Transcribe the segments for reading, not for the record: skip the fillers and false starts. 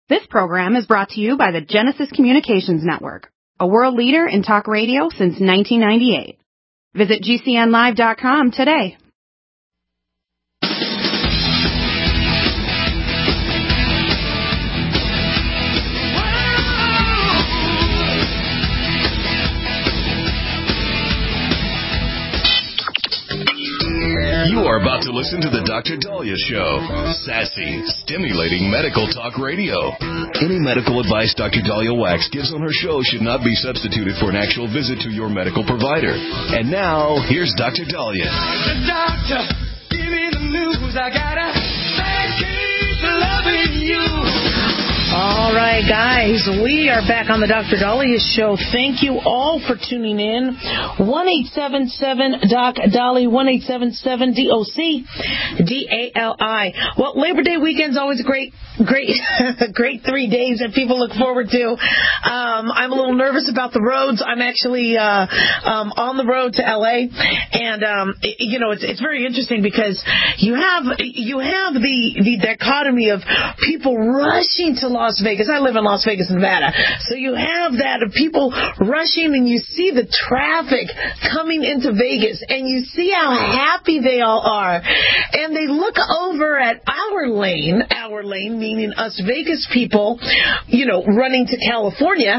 This program is brought to you by the Genesis Communications Network, a world leader in talk radio since 1998. Visit GCNlive.com today. You are about to listen to the Dr. Daliah Show. Sassy, stimulating medical talk radio. Any medical advice Dr. Daliah Wax gives on her show should not be substituted for an actual visit to your medical provider. And now, here's Dr. Daliah. Doctor, give me the news. I gotta keep loving you. All right, guys, we are back on the Dr. Daliah Show. Thank you all for tuning in. 1-877-DOC-DALI, 1-877-DOC-DALI. Well, Labor Day weekend's always a great 3 days that people look forward to. I'm a little nervous about the roads. I'm actually on the road to L.A., and it's very interesting because you have the dichotomy of people rushing to Las Vegas. I live in Las Vegas, Nevada. So you have that of people rushing, and you see the traffic coming into Vegas, and you see how happy they all are. And they look over at our lane meaning us Vegas people, running to California,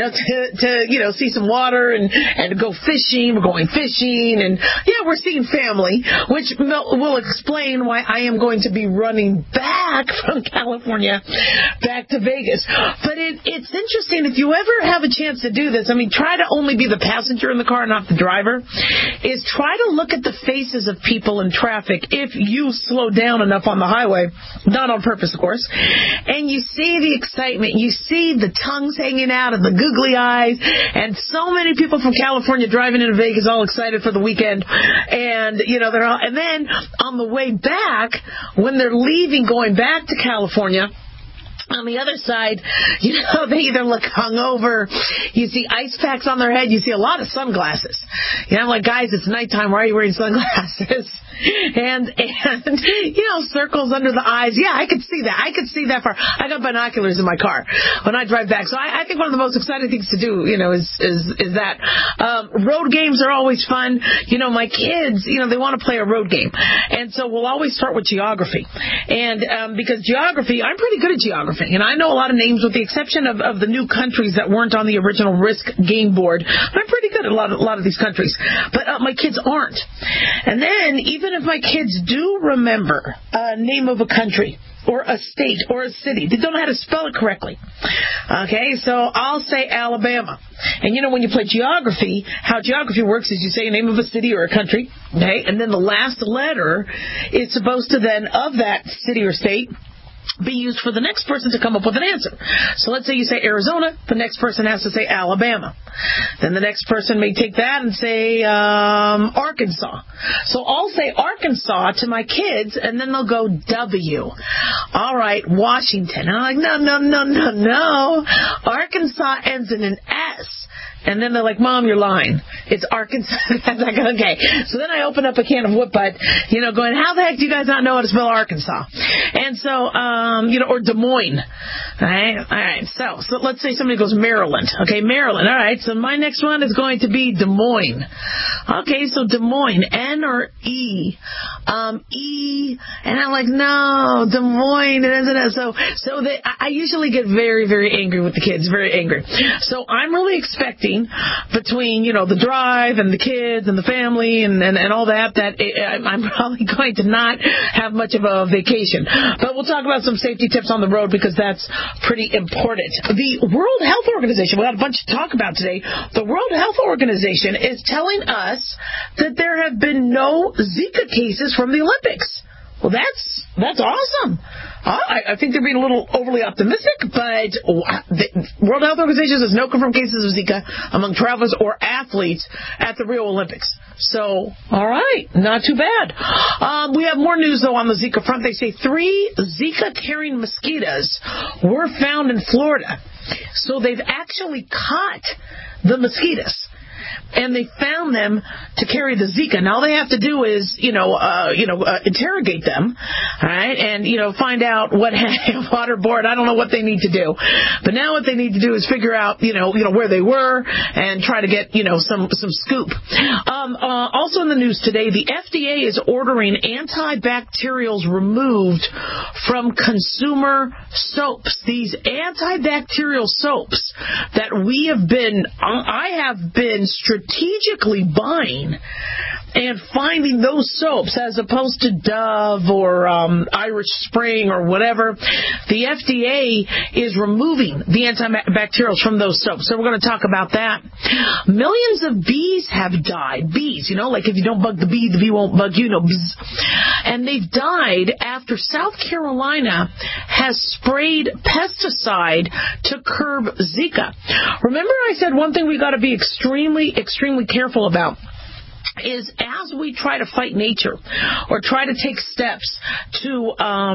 to see some water and to go fishing. We're going fishing, and we're seeing family, which will explain why I am going to be running back from California back to Vegas. But it's interesting, if you ever have a chance to do this, try to only be the passenger in the car, not the driver, is try to look at the faces of people in traffic if you slow down enough on the highway, not on purpose, of course, and you see the excitement, you see the tongues hanging out and the googly eyes, and so many people from California driving into Vegas all excited for the weekend, and they're all, and then on the way back, when they're leaving, going back to California, on the other side, they either look hungover, you see ice packs on their head, you see a lot of sunglasses. I'm like, guys, it's nighttime, why are you wearing sunglasses? And circles under the eyes. Yeah, I could see that. I could see that far. I got binoculars in my car when I drive back. So I think one of the most exciting things to do, is that. Road games are always fun. My kids, they want to play a road game. And so we'll always start with geography. And because geography, I'm pretty good at geography. And I know a lot of names with the exception of the new countries that weren't on the original Risk game board. I'm pretty good at a lot of these countries. But my kids aren't. And then even if my kids do remember a name of a country or a state or a city, they don't know how to spell it correctly. Okay, so I'll say Alabama. And when you play geography, how geography works is you say a name of a city or a country, okay, and then the last letter is supposed to then, of that city or state, be used for the next person to come up with an answer. So let's say you say Arizona, the next person has to say Alabama. Then the next person may take that and say Arkansas. So I'll say Arkansas to my kids, and then they'll go W. All right, Washington. And I'm like, no. Arkansas ends in an S. And then they're like, Mom, you're lying. It's Arkansas. I'm like, okay. So then I open up a can of whoop butt, going, how the heck do you guys not know how to spell Arkansas? And so, or Des Moines. All right. So let's say somebody goes Maryland. Okay, Maryland. All right. So my next one is going to be Des Moines. Okay, so Des Moines. N or E? E. And I'm like, no, Des Moines. So I usually get very, very angry with the kids. Very angry. So I'm really expecting between, the drive and the kids and the family and all that I'm probably going to not have much of a vacation. But we'll talk about some safety tips on the road because that's pretty important. The World Health Organization, we got a bunch to talk about today. The World Health Organization is telling us that there have been no Zika cases from the Olympics. Well, that's awesome. I think they're being a little overly optimistic, but the World Health Organization says no confirmed cases of Zika among travelers or athletes at the Rio Olympics. So, all right, not too bad. We have more news, though, on the Zika front. They say 3 Zika-carrying mosquitoes were found in Florida. So they've actually caught the mosquitoes. and they found them to carry the Zika. Now all they have to do is, interrogate them, all right, and, find out what waterboard. I don't know what they need to do. But now what they need to do is figure out, where they were and try to get, some scoop. Also in the news today, the FDA is ordering antibacterials removed from consumer soaps. These antibacterial soaps that I have been strategically buying and finding those soaps as opposed to Dove or Irish Spring or whatever. The FDA is removing the antibacterials from those soaps. So we're going to talk about that. Millions of bees have died. Bees, like if you don't bug the bee won't bug you. Bees. And they've died after South Carolina has sprayed pesticide to curb Zika. Remember I said one thing we got to be extremely, extremely careful about is as we try to fight nature or try to take steps to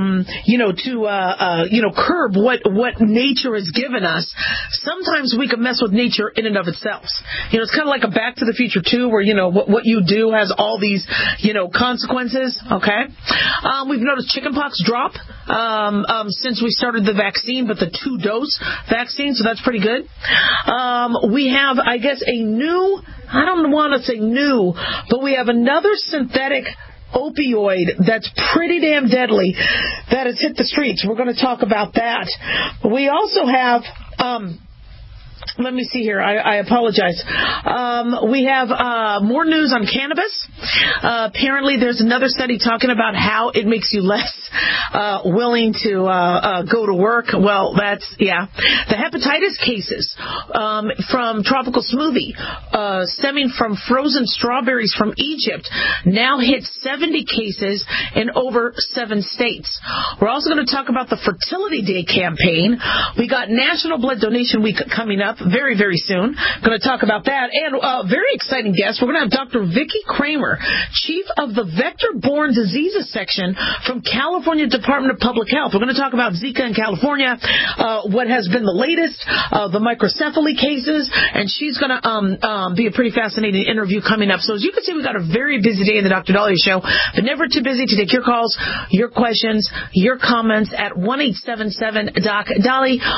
curb what nature has given us, sometimes we can mess with nature in and of itself. It's kind of like a Back to the Future 2 where, what you do has all these, consequences, okay? We've noticed chickenpox drop since we started the vaccine, but the 2-dose vaccine, so that's pretty good. We have, I guess, I don't want to say new, but we have another synthetic opioid that's pretty damn deadly that has hit the streets. We're going to talk about that. We also have... let me see here. I apologize. We have more news on cannabis. Apparently, there's another study talking about how it makes you less willing to go to work. Well, the hepatitis cases from Tropical Smoothie stemming from frozen strawberries from Egypt now hit 70 cases in over 7 states. We're also going to talk about the Fertility Day campaign. We got National Blood Donation Week coming up very, very soon. Going to talk about that. And a very exciting guest. We're going to have Dr. Vicki Kramer, Chief of the Vector-Borne Diseases Section from California Department of Public Health. We're going to talk about Zika in California, what has been the latest, the microcephaly cases, and she's going to be a pretty fascinating interview coming up. So as you can see, we've got a very busy day in the Dr. Daliah Show, but never too busy to take your calls, your questions, your comments at 1-877-DOC-DALI,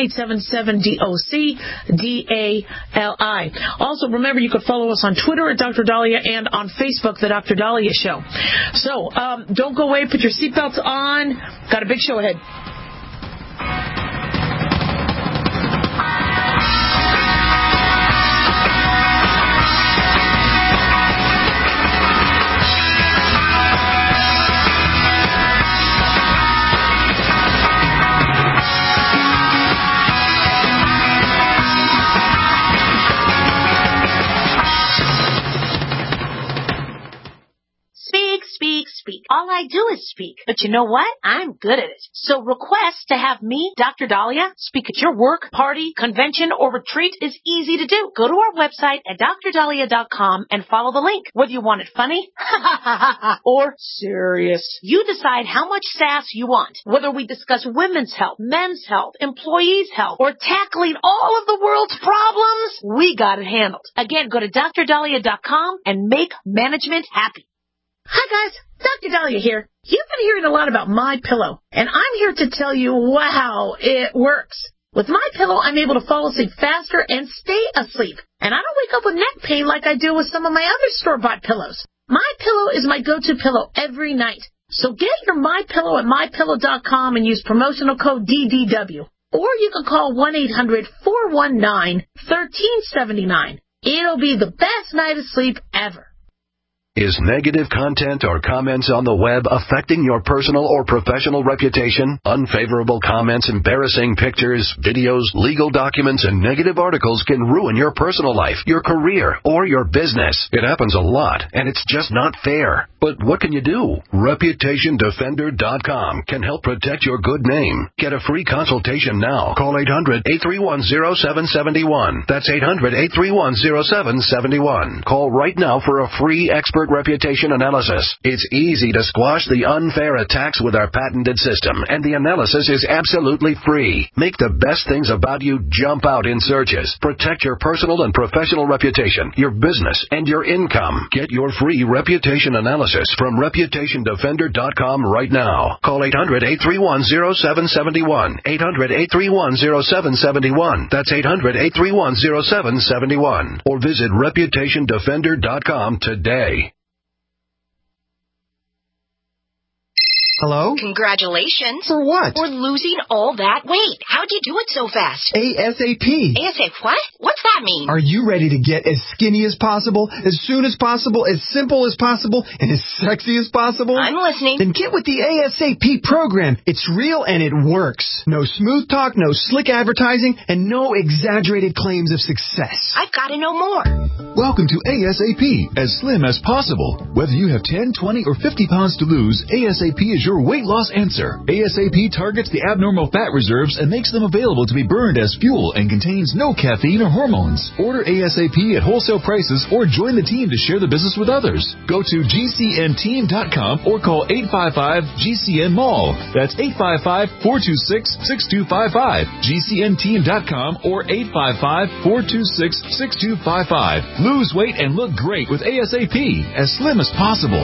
1-877-DOC-DALI. Also, remember, you can follow us on Twitter at Dr. Daliah and on Facebook, The Dr. Daliah Show. So, don't go away. Put your seatbelts on. Got a big show ahead. Speak. All I do is speak. But you know what? I'm good at it. So request to have me, Dr. Daliah, speak at your work, party, convention, or retreat is easy to do. Go to our website at drdaliah.com and follow the link. Whether you want it funny or serious, you decide how much sass you want. Whether we discuss women's health, men's health, employees' health, or tackling all of the world's problems, we got it handled. Again, go to drdaliah.com and make management happy. Hi guys, Dr. Daliah here. You've been hearing a lot about MyPillow, and I'm here to tell you, wow, it works. With MyPillow, I'm able to fall asleep faster and stay asleep, and I don't wake up with neck pain like I do with some of my other store-bought pillows. MyPillow is my go-to pillow every night. So get your MyPillow at MyPillow.com and use promotional code DDW. Or you can call 1-800-419-1379. It'll be the best night of sleep ever. Is negative content or comments on the web affecting your personal or professional reputation? Unfavorable comments, embarrassing pictures, videos, legal documents, and negative articles can ruin your personal life, your career, or your business. It happens a lot, and it's just not fair. But what can you do? ReputationDefender.com can help protect your good name. Get a free consultation now. Call 800-831-0771. That's 800-831-0771. Call right now for a free expert reputation analysis. It's easy to squash the unfair attacks with our patented system, and the analysis is absolutely free. Make the best things about you jump out in searches. Protect your personal and professional reputation, your business, and your income. Get your free reputation analysis from ReputationDefender.com right now. Call 800-831-0771. 800-831-0771. That's 800-831-0771. Or visit ReputationDefender.com today. Hello? Congratulations. For what? For losing all that weight. How'd you do it so fast? ASAP. ASAP what? What's that mean? Are you ready to get as skinny as possible, as soon as possible, as simple as possible, and as sexy as possible? I'm listening. Then get with the ASAP program. It's real and it works. No smooth talk, no slick advertising, and no exaggerated claims of success. I've got to know more. Welcome to ASAP, as slim as possible. Whether you have 10, 20, or 50 pounds to lose, ASAP is your weight loss answer. ASAP targets the abnormal fat reserves and makes them available to be burned as fuel and contains no caffeine or hormones. Order ASAP at wholesale prices or join the team to share the business with others. Go to GCNteam.com or call 855-GCN-MALL. That's 855-426-6255. GCNteam.com or 855-426-6255. Lose weight and look great with ASAP, as slim as possible.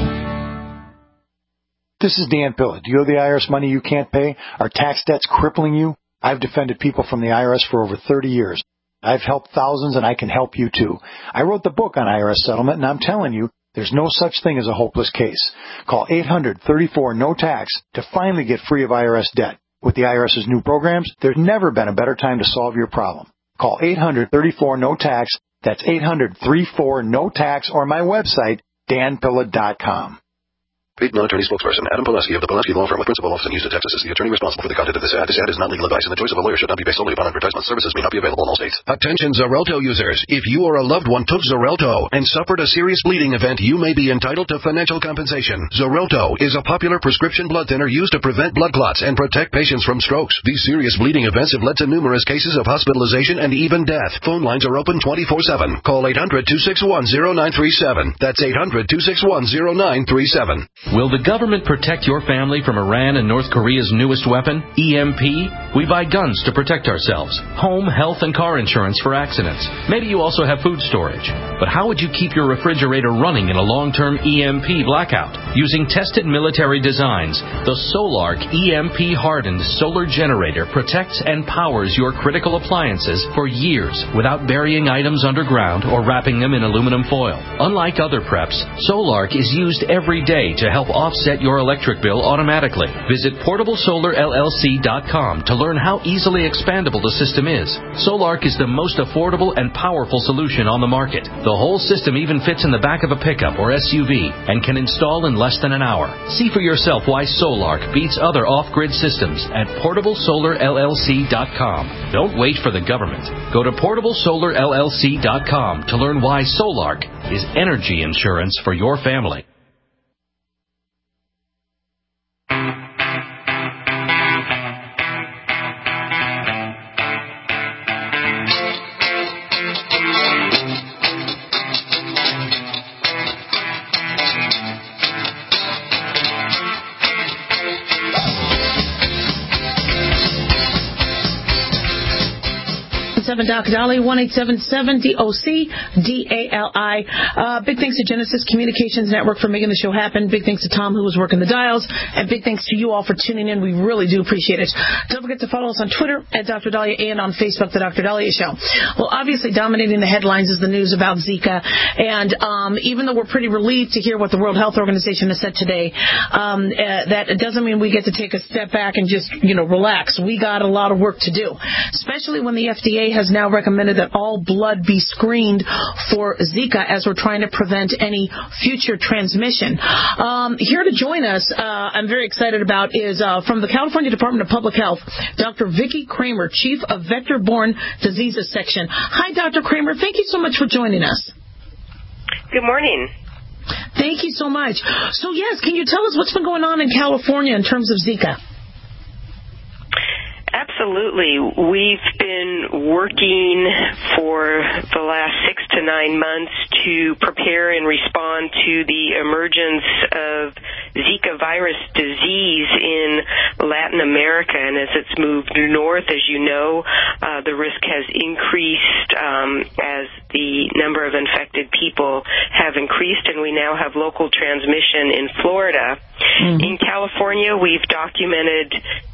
This is Dan Pilla. Do you owe the IRS money you can't pay? Are tax debts crippling you? I've defended people from the IRS for over 30 years. I've helped thousands, and I can help you too. I wrote the book on IRS settlement, and I'm telling you, there's no such thing as a hopeless case. Call 800-34-NO-TAX to finally get free of IRS debt. With the IRS's new programs, there's never been a better time to solve your problem. Call 800-34-NO-TAX. That's 800-34-NO-TAX, or my website, danpilla.com. Paid non-attorney spokesperson Adam Pileski of the Pileski Law Firm with principal office in Houston, Texas, is the attorney responsible for the content of this ad. This ad is not legal advice, and the choice of a lawyer should not be based solely upon advertisement. Services may not be available in all states. Attention Xarelto users. If you or a loved one took Xarelto and suffered a serious bleeding event, you may be entitled to financial compensation. Xarelto is a popular prescription blood thinner used to prevent blood clots and protect patients from strokes. These serious bleeding events have led to numerous cases of hospitalization and even death. Phone lines are open 24/7. Call 800-261-0937. That's 800-261-0937. Will the government protect your family from Iran and North Korea's newest weapon, EMP? We buy guns to protect ourselves, home, health, and car insurance for accidents. Maybe you also have food storage. But how would you keep your refrigerator running in a long-term EMP blackout? Using tested military designs, the Solark EMP-hardened solar generator protects and powers your critical appliances for years without burying items underground or wrapping them in aluminum foil. Unlike other preps, Solark is used every day to help offset your electric bill automatically. Visit PortableSolarLLC.com to learn how easily expandable the system is. Solark is the most affordable and powerful solution on the market. The whole system even fits in the back of a pickup or SUV and can install in less than an hour. See for yourself why Solark beats other off-grid systems at PortableSolarLLC.com. Don't wait for the government. Go to PortableSolarLLC.com to learn why Solark is energy insurance for your family. Dr. Dali, 1-877-DOC-DALI. Big thanks to Genesis Communications Network for making the show happen. Big thanks to Tom, who was working the dials. And big thanks to you all for tuning in. We really do appreciate it. Don't forget to follow us on Twitter at Dr. Dahlia and on Facebook, The Dr. Dahlia Show. Well, obviously dominating the headlines is the news about Zika. And even though we're pretty relieved to hear what the World Health Organization has said today, that it doesn't mean we get to take a step back and just, relax. We got a lot of work to do, especially when the FDA has now recommended that all blood be screened for Zika as we're trying to prevent any future transmission. Here to join us, I'm very excited about, is from the California Department of Public Health, Dr. Vicki Kramer, Chief of Vector-Borne Diseases Section. Hi, Dr. Kramer. Thank you so much for joining us. Good morning. Thank you so much. So, yes, can you tell us what's been going on in California in terms of Zika? Absolutely. Absolutely. We've been working for the last 6 to 9 months to prepare and respond to the emergence of Zika virus disease in Latin America. And as it's moved north, as you know, the risk has increased as the number of infected people have increased, and we now have local transmission in Florida. Mm-hmm. In California, we've documented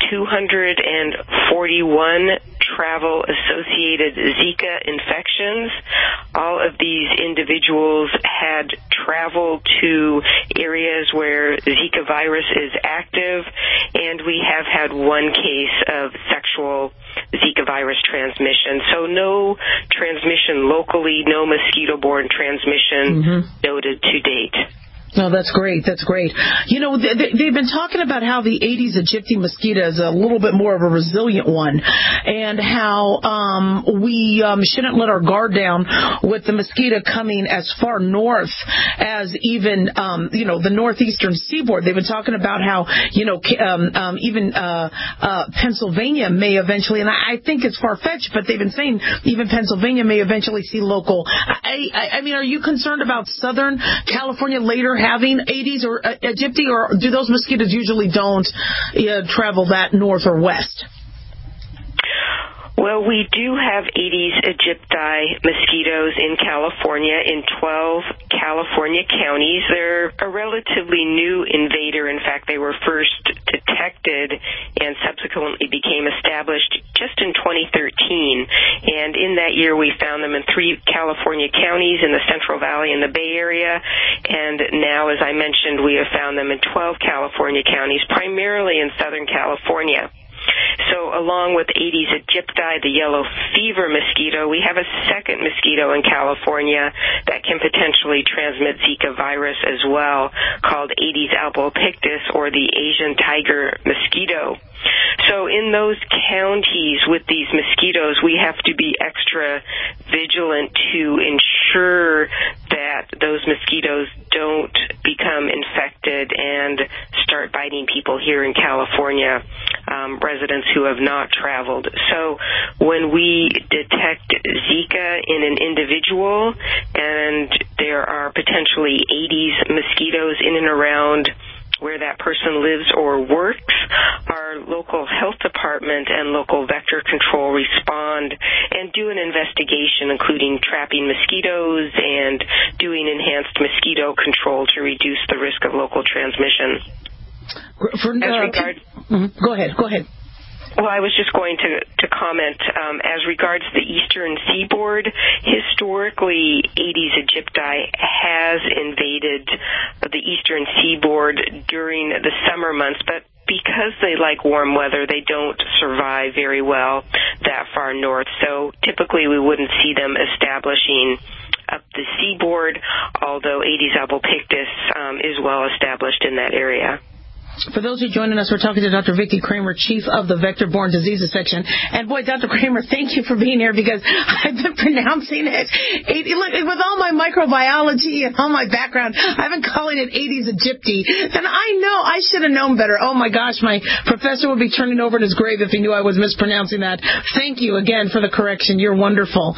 241 travel-associated Zika infections. All of these individuals had traveled to areas where Zika virus is active, and we have had one case of sexual Zika virus transmission. So no transmission locally, no mosquito-borne transmission noted to date. No, that's great. That's great. You know, they've been talking about how the Aedes aegypti mosquito is a little bit more of a resilient one, and how we shouldn't let our guard down with the mosquito coming as far north as even, the northeastern seaboard. They've been talking about how, even Pennsylvania may eventually, and I think it's far-fetched, but they've been saying even Pennsylvania may eventually see local. I mean, are you concerned about Southern California later having Aedes or aegypti, or do those mosquitoes usually don't travel that north or west? Well, we do have Aedes aegypti mosquitoes in California, in 12 California counties. They're a relatively new invader. In fact, they were first detected and subsequently became established just in 2013. And in that year, we found them in 3 California counties in the Central Valley and the Bay Area. And now, as I mentioned, we have found them in 12 California counties, primarily in Southern California. So along with Aedes aegypti, the yellow fever mosquito, we have a second mosquito in California that can potentially transmit Zika virus as well, called Aedes albopictus, or the Asian tiger mosquito. So in those counties with these mosquitoes, we have to be extra vigilant to ensure that those mosquitoes don't become infected and start biting people here in California, residents who have not traveled. So when we detect Zika in an individual and there are potentially Aedes mosquitoes in and around where that person lives or works, our local health department and local vector control respond and do an investigation, including trapping mosquitoes and doing enhanced mosquito control to reduce the risk of local transmission. Go ahead. Well, I was just going to comment, as regards the eastern seaboard, historically Aedes aegypti has invaded the eastern seaboard during the summer months, but because they like warm weather, they don't survive very well that far north. So typically we wouldn't see them establishing up the seaboard, although Aedes albopictus is well established in that area. For those who are joining us, we're talking to Dr. Vicki Kramer, Chief of the Vector-Borne Diseases Section. And boy, Dr. Kramer, thank you for being here, because I've been pronouncing it. Look, with all my microbiology and all my background, I've been calling it Aedes aegypti. And I know I should have known better. Oh my gosh, my professor would be turning over in his grave if he knew I was mispronouncing that. Thank you again for the correction. You're wonderful.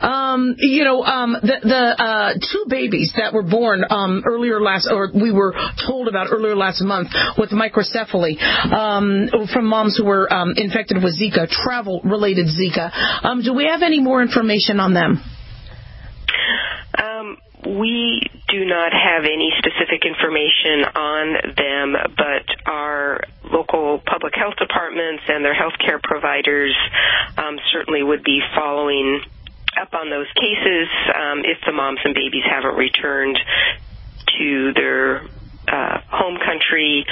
The 2 babies that were born we were told about earlier last month with microcephaly from moms who were infected with Zika, travel-related Zika. Do we have any more information on them? We do not have any specific information on them, but our local public health departments and their healthcare providers certainly would be following up on those cases if the moms and babies haven't returned to their home country.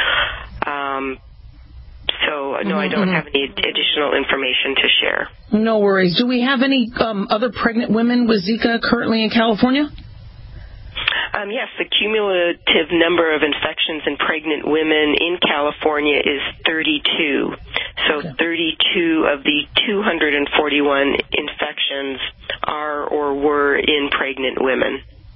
No, I don't have any additional information to share. No worries. Do we have any other pregnant women with Zika currently in California? Yes, the cumulative number of infections in pregnant women in California is 32. So 32 of the 241 infections are or were in pregnant women.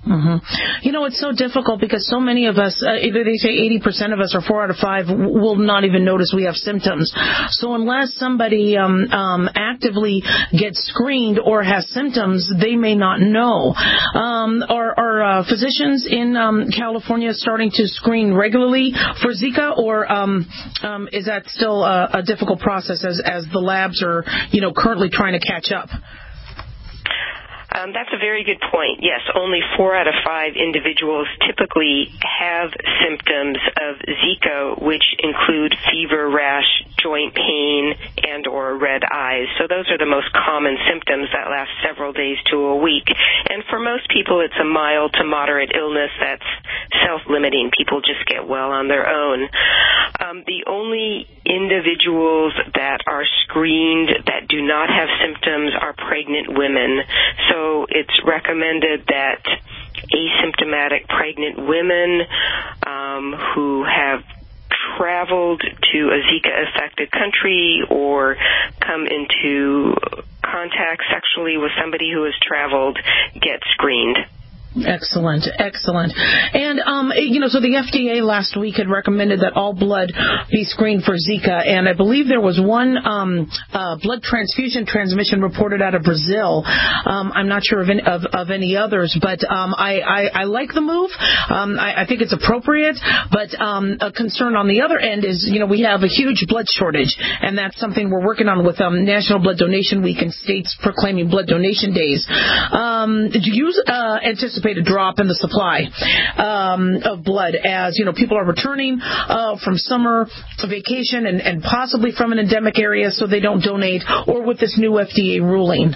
Mm-hmm. It's so difficult because so many of us, either they say 80% of us or 4 out of 5 will not even notice we have symptoms. So unless somebody actively gets screened or has symptoms, they may not know. Are physicians in California starting to screen regularly for Zika, or is that still a difficult process as the labs are, currently trying to catch up? That's a very good point. Yes, only 4 out of 5 individuals typically have symptoms of Zika, which include fever, rash, joint pain, and or red eyes. So those are the most common symptoms that last several days to a week. And for most people, it's a mild to moderate illness that's self-limiting. People just get well on their own. The only individuals that are screened that do not have symptoms are pregnant women. So it's recommended that asymptomatic pregnant women who have traveled to a Zika-affected country or come into contact sexually with somebody who has traveled get screened. Excellent. And, so the FDA last week had recommended that all blood be screened for Zika, and I believe there was one blood transfusion transmission reported out of Brazil. I'm not sure of any others, but I like the move. I think it's appropriate, but a concern on the other end is, we have a huge blood shortage, and that's something we're working on with National Blood Donation Week and states proclaiming blood donation days. Do you anticipate a drop in the supply of blood as people are returning from summer vacation and possibly from an endemic area, so they don't donate, or with this new FDA ruling?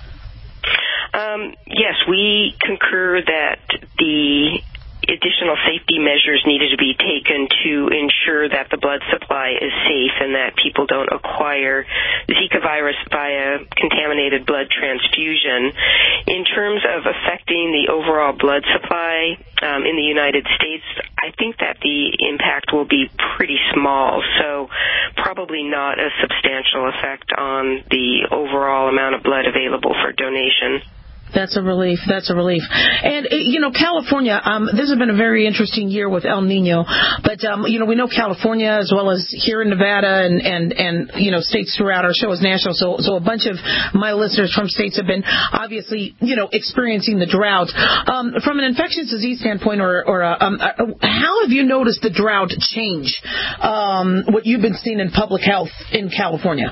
Yes, we concur that the additional safety measures needed to be taken to ensure that the blood supply is safe and that people don't acquire Zika virus via contaminated blood transfusion. In terms of affecting the overall blood supply in the United States, I think that the impact will be pretty small, so probably not a substantial effect on the overall amount of blood available for donation. That's a relief. And, California, this has been a very interesting year with El Nino. But, we know California as well as here in Nevada and states throughout. Our show is national. So a bunch of my listeners from states have been obviously, experiencing the drought. From an infectious disease standpoint, how have you noticed the drought change what you've been seeing in public health in California?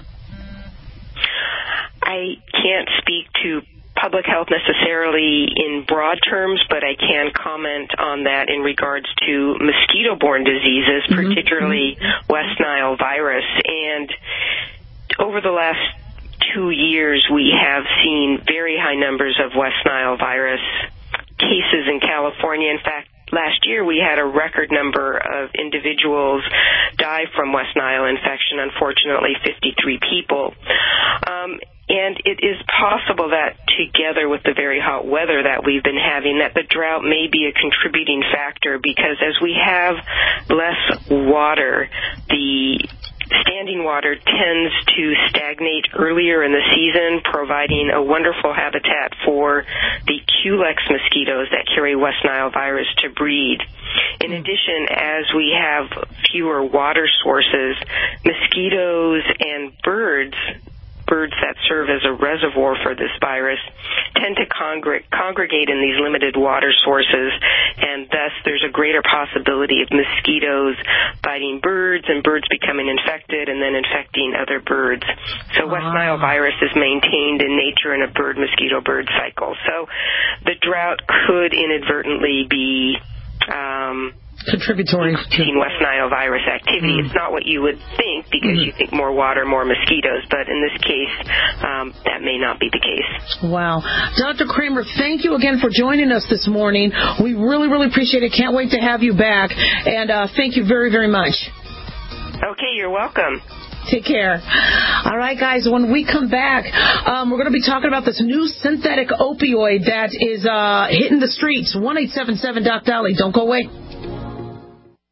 I can't speak to public health necessarily in broad terms, but I can comment on that in regards to mosquito-borne diseases, particularly West Nile virus. And over the last 2 years, we have seen very high numbers of West Nile virus cases in California. In fact, last year we had a record number of individuals die from West Nile infection, unfortunately 53 people. And it is possible that together with the very hot weather that we've been having, that the drought may be a contributing factor, because as we have less water, the standing water tends to stagnate earlier in the season, providing a wonderful habitat for the Culex mosquitoes that carry West Nile virus to breed. In addition, as we have fewer water sources, mosquitoes and birds that serve as a reservoir for this virus tend to congregate in these limited water sources, and thus there's a greater possibility of mosquitoes biting birds and birds becoming infected and then infecting other birds. So West Nile virus is maintained in nature in a bird-mosquito-bird cycle. So the drought could inadvertently be contributory to West Nile virus activity. It's not what you would think, because you think more water, more mosquitoes, but in this case, that may not be the case. Wow. Dr. Kramer, thank you again for joining us this morning. We really, really appreciate it. Can't wait to have you back, and thank you very, very much. Okay, you're welcome. Take care. All right, guys, when we come back, we're going to be talking about this new synthetic opioid that is hitting the streets. 1-877-DOC-DOLLY. Don't go away.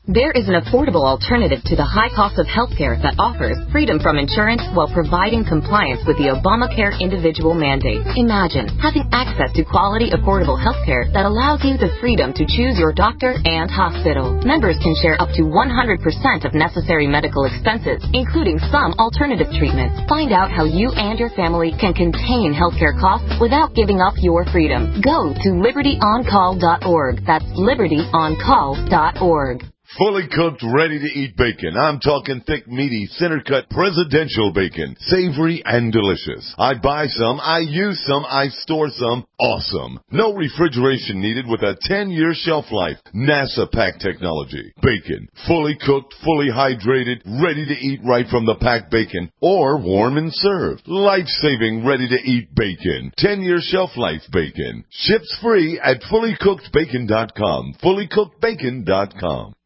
There is an affordable alternative to the high cost of healthcare that offers freedom from insurance while providing compliance with the Obamacare individual mandate. Imagine having access to quality, affordable healthcare that allows you the freedom to choose your doctor and hospital. Members can share up to 100% of necessary medical expenses, including some alternative treatments. Find out how you and your family can contain healthcare costs without giving up your freedom. Go to libertyoncall.org. That's libertyoncall.org. Fully cooked, ready-to-eat bacon. I'm talking thick, meaty, center-cut, presidential bacon. Savory and delicious. I buy some, I use some, I store some. Awesome. No refrigeration needed with a 10-year shelf life. NASA pack technology. Bacon. Fully cooked, fully hydrated, ready to eat right from the packed bacon. Or warm and served. Life-saving, ready-to-eat bacon. 10-year shelf life bacon. Ships free at fullycookedbacon.com. Fullycookedbacon.com.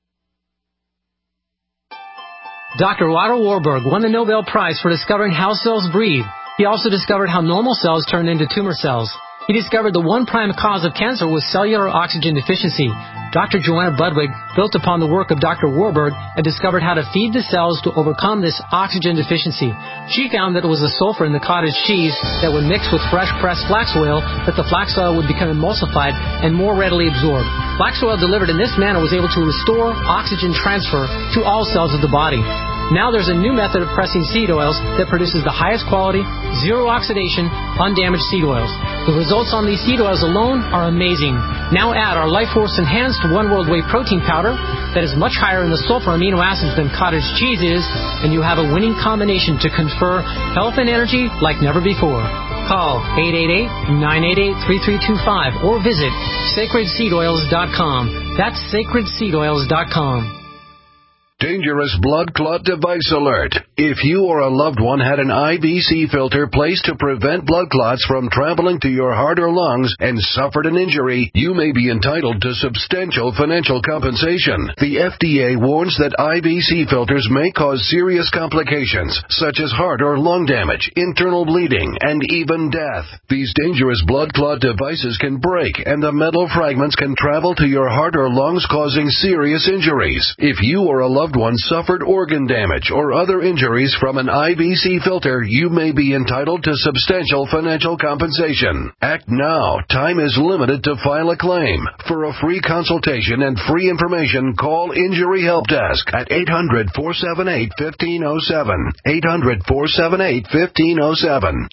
Dr. Otto Warburg won the Nobel Prize for discovering how cells breathe. He also discovered how normal cells turn into tumor cells. He discovered the one prime cause of cancer was cellular oxygen deficiency. Dr. Joanna Budwig built upon the work of Dr. Warburg and discovered how to feed the cells to overcome this oxygen deficiency. She found that it was the sulfur in the cottage cheese that would mix with fresh pressed flax oil that the flax oil would become emulsified and more readily absorbed. Flax oil delivered in this manner was able to restore oxygen transfer to all cells of the body. Now there's a new method of pressing seed oils that produces the highest quality, zero oxidation, undamaged seed oils. The results on these seed oils alone are amazing. Now add our Life Force Enhanced One World Whey Protein Powder that is much higher in the sulfur amino acids than cottage cheese is, and you have a winning combination to confer health and energy like never before. Call 888-988-3325 or visit sacredseedoils.com. That's sacredseedoils.com. Dangerous blood clot device alert. If you or a loved one had an IBC filter placed to prevent blood clots from traveling to your heart or lungs and suffered an injury, you may be entitled to substantial financial compensation. The FDA warns that IBC filters may cause serious complications, such as heart or lung damage, internal bleeding, and even death. These dangerous blood clot devices can break, and the metal fragments can travel to your heart or lungs, causing serious injuries. If you or a loved one suffered organ damage or other injuries from an IBC filter, you may be entitled to substantial financial compensation. Act now. Time is limited to file a claim. For a free consultation and free information, call Injury Help Desk at 800-478-1507. 800-478-1507.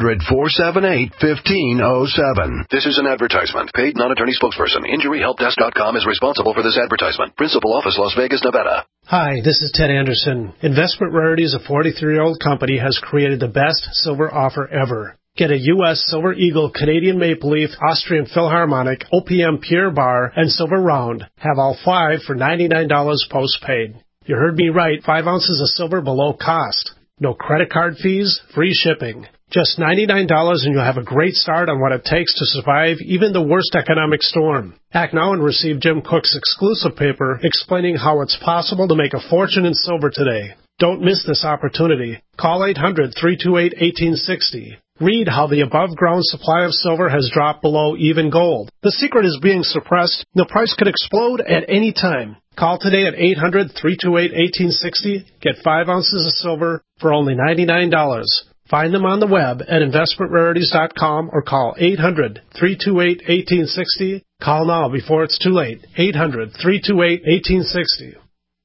800-478-1507. This is an advertisement. Paid non-attorney spokesperson. InjuryHelpDesk.com is responsible for this advertisement. Principal office, Las Vegas, Nevada. Hi, this is Ted Anderson. Investment Rarities, a 43-year-old company, has created the best silver offer ever. Get a U.S. Silver Eagle, Canadian Maple Leaf, Austrian Philharmonic, OPM Pure Bar, and Silver Round. Have all 5 for $99 postpaid. You heard me right, 5 ounces of silver below cost. No credit card fees, free shipping. Just $99 and you'll have a great start on what it takes to survive even the worst economic storm. Act now and receive Jim Cook's exclusive paper explaining how it's possible to make a fortune in silver today. Don't miss this opportunity. Call 800-328-1860. Read how the above-ground supply of silver has dropped below even gold. The secret is being suppressed. The price could explode at any time. Call today at 800-328-1860. Get 5 ounces of silver for only $99. Find them on the web at investmentrarities.com or call 800-328-1860. Call now before it's too late. 800-328-1860.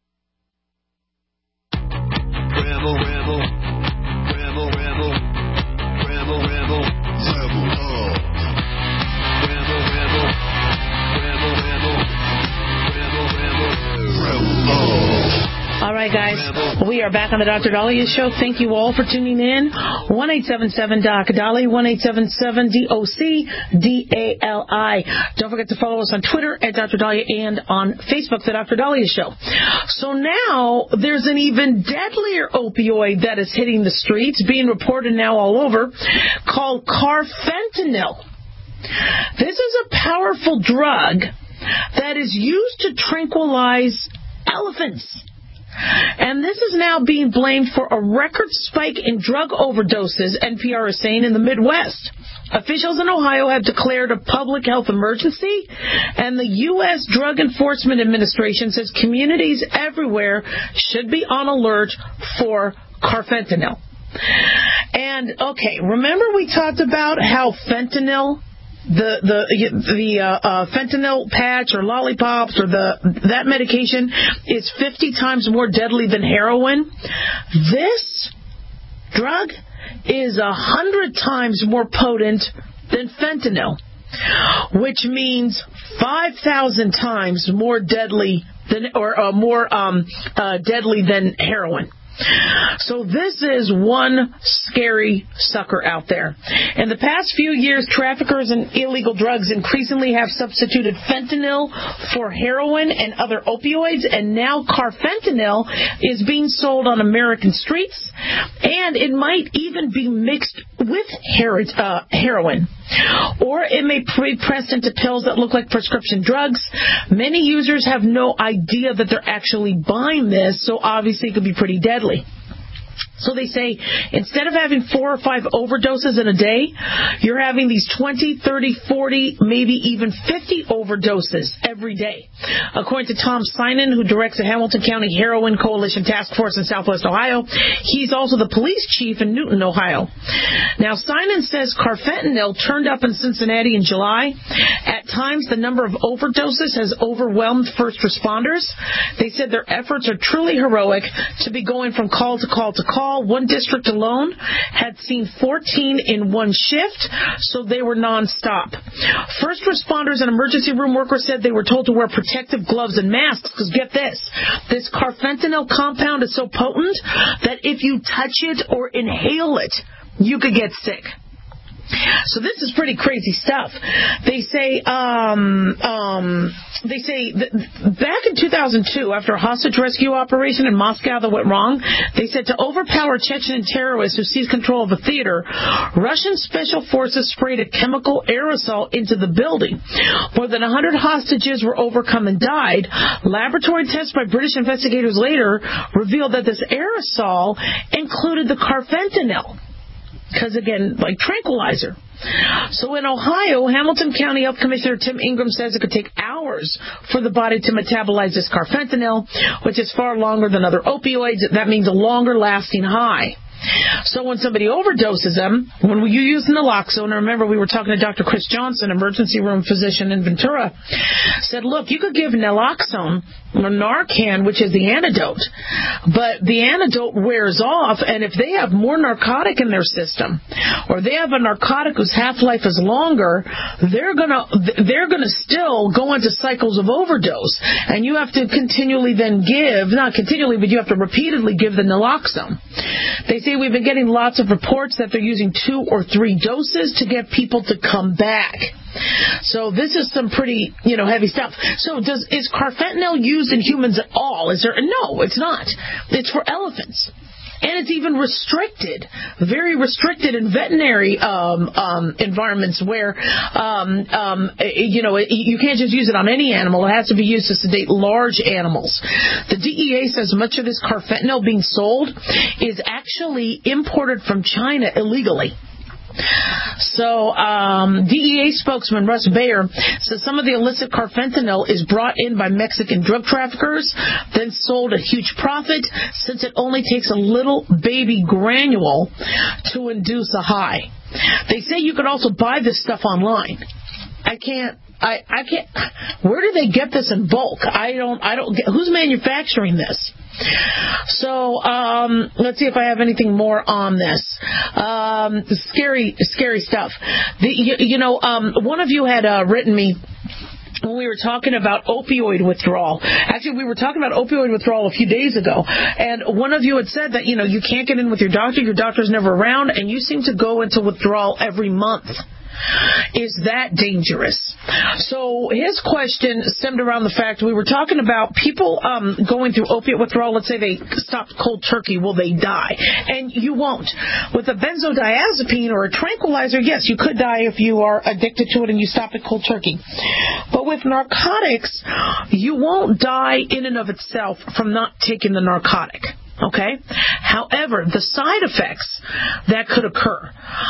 Rebel, rebel, rebel, rebel, rebel, rebel, rebel, oh. Rebel, rebel, rebel, rebel, rebel, rebel, rebel, oh. All right, guys, we are back on the Dr. Dahlia Show. Thank you all for tuning in. 1-877-DOC-DALI, 1-877-DOC-DALI. Don't forget to follow us on Twitter at Dr. Dahlia and on Facebook, The Dr. Dahlia Show. So now there's an even deadlier opioid that is hitting the streets, being reported now all over, called carfentanil. This is a powerful drug that is used to tranquilize elephants. And this is now being blamed for a record spike in drug overdoses, NPR is saying, in the Midwest. Officials in Ohio have declared a public health emergency, and the U.S. Drug Enforcement Administration says communities everywhere should be on alert for carfentanil. And, okay, remember we talked about how fentanyl, the fentanyl patch or lollipops or that medication is 50 times more deadly than heroin? This drug is 100 times more potent than fentanyl, which means 5,000 times more deadly than, or more deadly than heroin. So this is one scary sucker out there. In the past few years, traffickers in illegal drugs increasingly have substituted fentanyl for heroin and other opioids, and now carfentanil is being sold on American streets, and it might even be mixed with heroin. Or it may be pressed into pills that look like prescription drugs. Many users have no idea that they're actually buying this, so obviously it could be pretty deadly. So they say instead of having 4 or 5 overdoses in a day, you're having these 20, 30, 40, maybe even 50 overdoses every day. According to Tom Sinan, who directs the Hamilton County Heroin Coalition Task Force in Southwest Ohio, he's also the police chief in Newton, Ohio. Now, Sinan says carfentanil turned up in Cincinnati in July. At times, the number of overdoses has overwhelmed first responders. They said their efforts are truly heroic to be going from call to call to call. One district alone had seen 14 in one shift, so they were nonstop. First responders and emergency room workers said they were told to wear protective gloves and masks, because get this carfentanil compound is so potent that if you touch it or inhale it, you could get sick. So this is pretty crazy stuff. They say back in 2002, after a hostage rescue operation in Moscow that went wrong, they said to overpower Chechen terrorists who seized control of a theater, Russian special forces sprayed a chemical aerosol into the building. More than 100 hostages were overcome and died. Laboratory tests by British investigators later revealed that this aerosol included the carfentanil. Because, again, like tranquilizer. So in Ohio, Hamilton County Health Commissioner Tim Ingram says it could take hours for the body to metabolize this carfentanil, which is far longer than other opioids. That means a longer-lasting high. So when somebody overdoses them, when you use naloxone, remember we were talking to Dr. Chris Johnson, emergency room physician in Ventura, said, look, you could give naloxone or Narcan, which is the antidote, but the antidote wears off, and if they have more narcotic in their system, or they have a narcotic whose half-life is longer, they're gonna still go into cycles of overdose, and you have to continually then give, not continually, but you have to repeatedly give the naloxone. They say we've been getting lots of reports that they're using 2 or 3 doses to get people to come back. So this is some pretty, heavy stuff. So is carfentanil used in humans at all? No, it's not. It's for elephants. And it's even restricted, very restricted in veterinary environments where, you can't just use it on any animal. It has to be used to sedate large animals. The DEA says much of this carfentanil being sold is actually imported from China illegally. So DEA spokesman Russ Bayer says some of the illicit carfentanil is brought in by Mexican drug traffickers, then sold at huge profit, since it only takes a little baby granule to induce a high. They say you could also buy this stuff online. I can't. Where do they get this in bulk? I don't get. Who's manufacturing this? So let's see if I have anything more on this. Scary stuff. One of you had written me when we were talking about opioid withdrawal. Actually, we were talking about opioid withdrawal a few days ago, and one of you had said that, you can't get in with your doctor's never around, and you seem to go into withdrawal every month. is that dangerous? So his question stemmed around the fact we were talking about people going through opiate withdrawal. Let's say they stopped cold turkey. Will they die? And you won't. With a benzodiazepine or a tranquilizer, yes, you could die if you are addicted to it and you stop it cold turkey. But with narcotics, you won't die in and of itself from not taking the narcotic. Okay? However, the side effects that could occur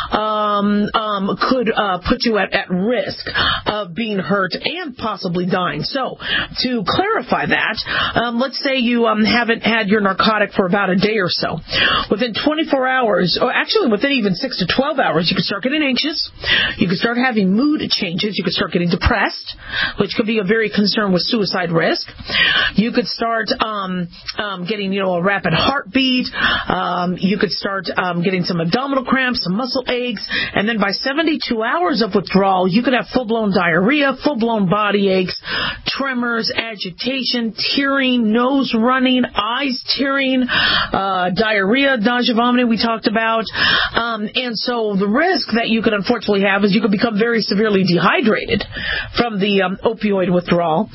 could put you at risk of being hurt and possibly dying. So, to clarify that, let's say you haven't had your narcotic for about a day or so. Within 24 hours, or actually within even 6 to 12 hours, you could start getting anxious. You could start having mood changes. You could start getting depressed, which could be a very concern with suicide risk. You could start getting, a rapid heartbeat. You could start getting some abdominal cramps, some muscle aches, and then by 72 hours of withdrawal, you could have full-blown diarrhea, full-blown body aches, tremors, agitation, tearing, nose running, eyes tearing, diarrhea, nausea, vomiting we talked about. And so the risk that you could unfortunately have is you could become very severely dehydrated from the opioid withdrawal,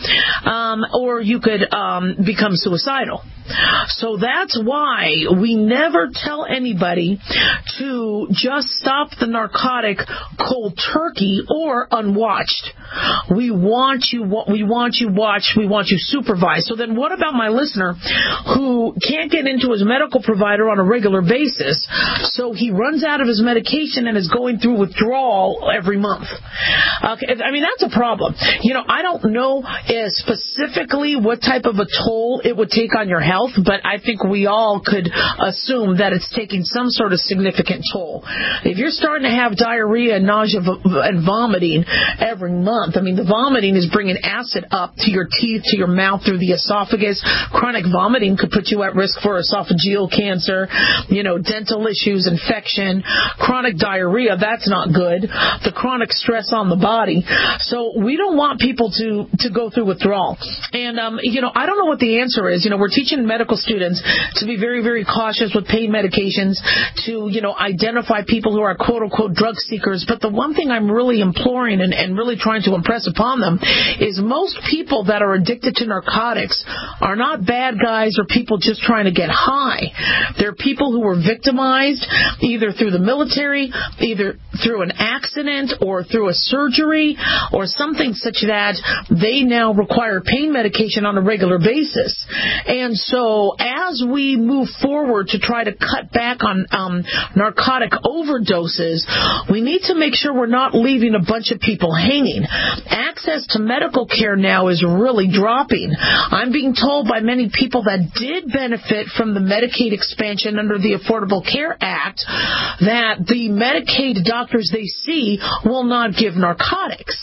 or you could become suicidal. So that's why we never tell anybody to just stop the narcotic cold turkey or unwatched. We want you watched, we want you supervised. So then what about my listener who can't get into his medical provider on a regular basis, so he runs out of his medication and is going through withdrawal every month? Okay, I mean, that's a problem. I don't know specifically what type of a toll it would take on your health, but I think we all could assume that it's taking some sort of significant toll. If you're starting to have diarrhea and nausea and vomiting every month, I mean, the vomiting is bringing acid up to your teeth, to your mouth, through the esophagus. Chronic vomiting could put you at risk for esophageal cancer, dental issues, infection. Chronic diarrhea, that's not good. The chronic stress on the body. So we don't want people to go through withdrawal. And, I don't know what the answer is. We're teaching medical students to be very, very cautious with pain medications, to, identify people who are quote-unquote drug seekers. But the one thing I'm really imploring and really trying to impress upon them is most people that are addicted to narcotics are not bad guys or people just trying to get high. They're people who were victimized either through the military, either through an accident or through a surgery or something such that they now require pain medication on a regular basis. And so as we move forward to try to cut back on narcotic overdoses, we need to make sure we're not leaving a bunch of people hanging. Access to medical care now is really dropping. I'm being told by many people that did benefit from the Medicaid expansion under the Affordable Care Act that the Medicaid doctors they see will not give narcotics.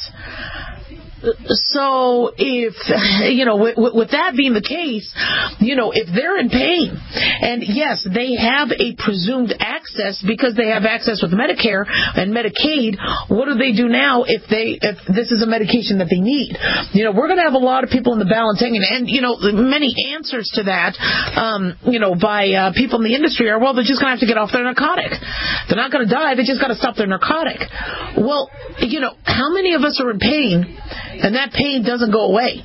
So if, with that being the case, if they're in pain, and yes, they have a presumed access because they have access with Medicare and Medicaid, what do they do now if this is a medication that they need? We're going to have a lot of people in the balance hanging, and, many answers to that, by people in the industry are, well, they're just going to have to get off their narcotic. They're not going to die, they just got to stop their narcotic. Well, how many of us are in pain and that pain doesn't go away?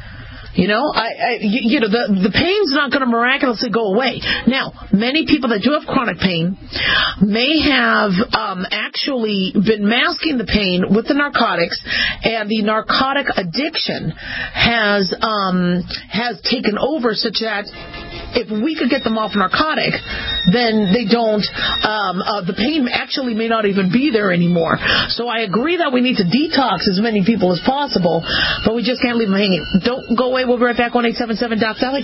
The pain's not going to miraculously go away. Now, many people that do have chronic pain may have actually been masking the pain with the narcotics, and the narcotic addiction has taken over such that if we could get them off narcotic, then they don't, the pain actually may not even be there anymore. So I agree that we need to detox as many people as possible, but we just can't leave them hanging. Don't go away. We'll be right back. 1-877-DOC-SALLY.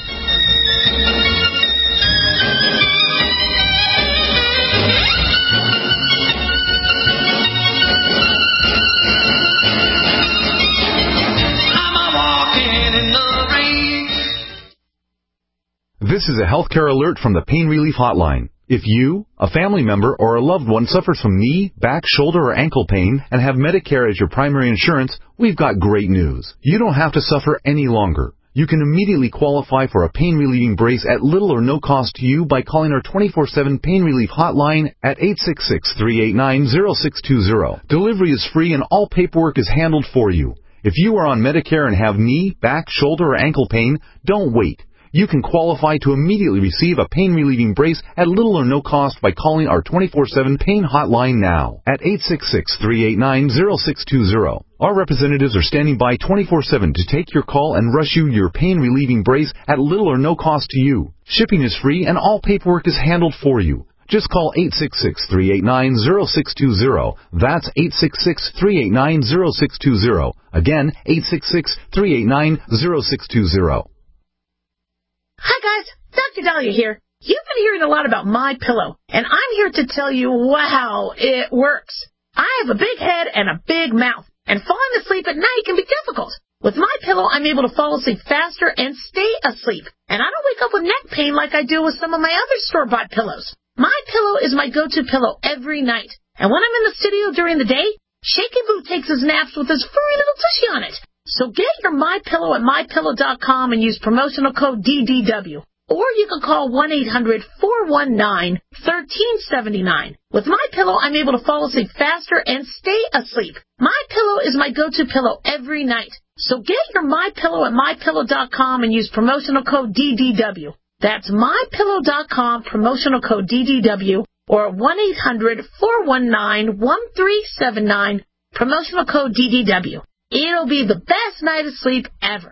This is a healthcare alert from the Pain Relief Hotline. If you, a family member, or a loved one suffers from knee, back, shoulder, or ankle pain and have Medicare as your primary insurance, we've got great news. You don't have to suffer any longer. You can immediately qualify for a pain-relieving brace at little or no cost to you by calling our 24/7 pain relief hotline at 866-389-0620. Delivery is free and all paperwork is handled for you. If you are on Medicare and have knee, back, shoulder, or ankle pain, don't wait. You can qualify to immediately receive a pain-relieving brace at little or no cost by calling our 24/7 pain hotline now at 866-389-0620. Our representatives are standing by 24/7 to take your call and rush you your pain-relieving brace at little or no cost to you. Shipping is free and all paperwork is handled for you. Just call 866-389-0620. That's 866-389-0620. Again, 866-389-0620. Hi guys, Dr. Dahlia here. You've been hearing a lot about MyPillow, and I'm here to tell you, wow, it works. I have a big head and a big mouth, and falling asleep at night can be difficult. With MyPillow, I'm able to fall asleep faster and stay asleep, and I don't wake up with neck pain like I do with some of my other store-bought pillows. MyPillow is my go-to pillow every night, and when I'm in the studio during the day, Shaky Boo takes his naps with his furry little tushy on it. So get your MyPillow at MyPillow.com and use promotional code DDW. Or you can call 1-800-419-1379. With MyPillow, I'm able to fall asleep faster and stay asleep. MyPillow is my go-to pillow every night. So get your MyPillow at MyPillow.com and use promotional code DDW. That's MyPillow.com, promotional code DDW, or 1-800-419-1379, promotional code DDW. It'll be the best night of sleep ever.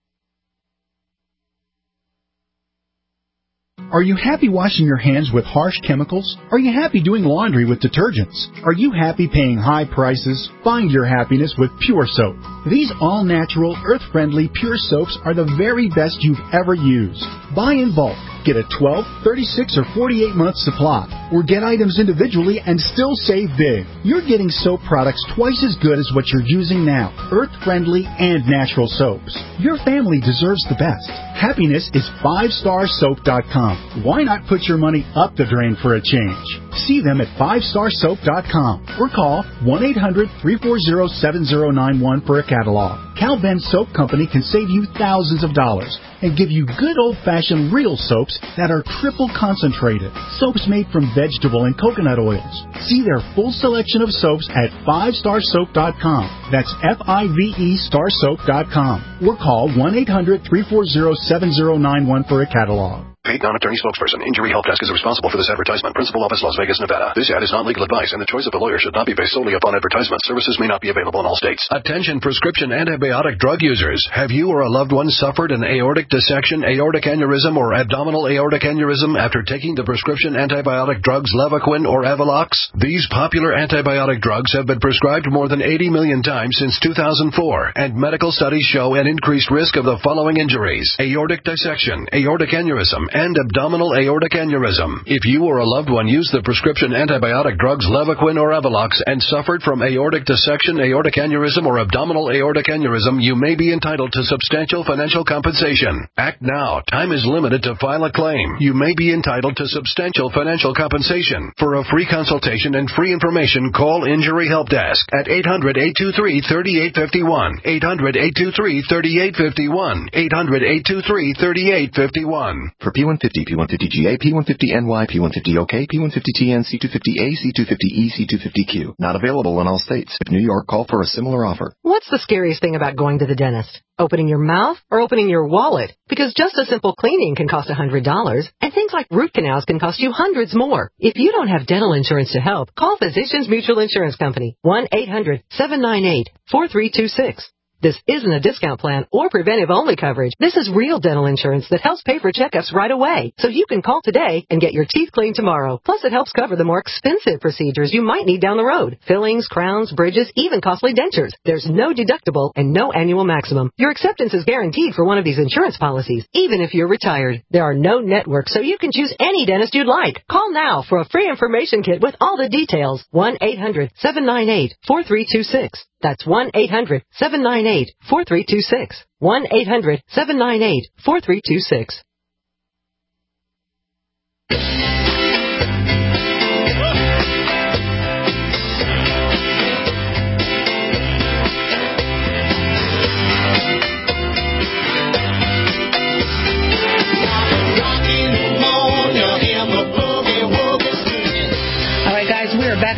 Are you happy washing your hands with harsh chemicals? Are you happy doing laundry with detergents? Are you happy paying high prices? Find your happiness with Pure Soap. These all-natural, earth-friendly Pure Soaps are the very best you've ever used. Buy in bulk. Get a 12, 36, or 48-month supply. Or get items individually and still save big. You're getting soap products twice as good as what you're using now. Earth-friendly and natural soaps. Your family deserves the best. Happiness is 5starsoap.com. Why not put your money up the drain for a change? See them at 5starsoap.com or call 1-800-340-7091 for a catalog. Cal Ben Soap Company can save you thousands of dollars and give you good old-fashioned real soaps that are triple concentrated. Soaps made from vegetable and coconut oils. See their full selection of soaps at 5starsoap.com. That's F-I-V-E starsoap.com. Or call 1-800-340-7091 for a catalog. Paid non-attorney spokesperson. Injury Help Desk is responsible for this advertisement. Principal office, Las Vegas, Nevada. This ad is not legal advice, and the choice of a lawyer should not be based solely upon advertisement. Services may not be available in all states. Attention prescription antibiotic drug users. Have you or a loved one suffered an aortic dissection, aortic aneurysm, or abdominal aortic aneurysm after taking the prescription antibiotic drugs Levaquin or Avelox? These popular antibiotic drugs have been prescribed more than 80 million times since 2004, and medical studies show an increased risk of the following injuries: aortic dissection, aortic aneurysm, and abdominal aortic aneurysm. If you or a loved one used the prescription antibiotic drugs Levaquin or Avelox and suffered from aortic dissection, aortic aneurysm, or abdominal aortic aneurysm, you may be entitled to substantial financial compensation. Act now. Time is limited to file a claim. You may be entitled to substantial financial compensation. For a free consultation and free information, call Injury Help Desk at 800-823-3851, 800-823-3851, 800-823-3851. For P150, P150GA, P150NY, P150OK, P150TN, C250A, C250E, C250Q. Not available in all states. If New York, call for a similar offer. What's the scariest thing about going to the dentist? Opening your mouth or opening your wallet? Because just a simple cleaning can cost $100, and things like root canals can cost you hundreds more. If you don't have dental insurance to help, call Physicians Mutual Insurance Company, 1-800-798-4326. This isn't a discount plan or preventive-only coverage. This is real dental insurance that helps pay for checkups right away. So you can call today and get your teeth cleaned tomorrow. Plus, it helps cover the more expensive procedures you might need down the road. Fillings, crowns, bridges, even costly dentures. There's no deductible and no annual maximum. Your acceptance is guaranteed for one of these insurance policies, even if you're retired. There are no networks, so you can choose any dentist you'd like. Call now for a free information kit with all the details. 1-800-798-4326. That's 1-800-798-4326. 1-800-798-4326.